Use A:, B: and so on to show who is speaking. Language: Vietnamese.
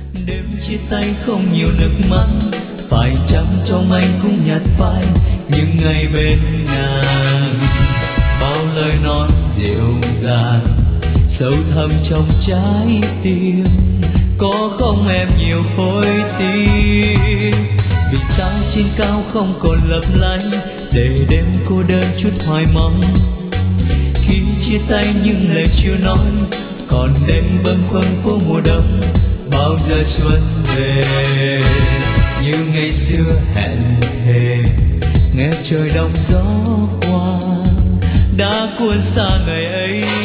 A: Đêm chia tay không nhiều nước mắt, phải chăng trong anh cũng nhạt phai những ngày bên nàng. Bao lời nói dịu dàng sâu thẳm trong trái tim, có không em nhiều hối tiếc. Vì sao trên cao không còn lấp lánh, để đêm cô đơn chút hoài mong. Khi chia tay những lời chưa nói, còn đêm bâng khuâng phố mùa đông, bao giờ xuân về. Như ngày xưa hẹn thề, nghe trời đông gió qua đã cuốn xa ngày ấy.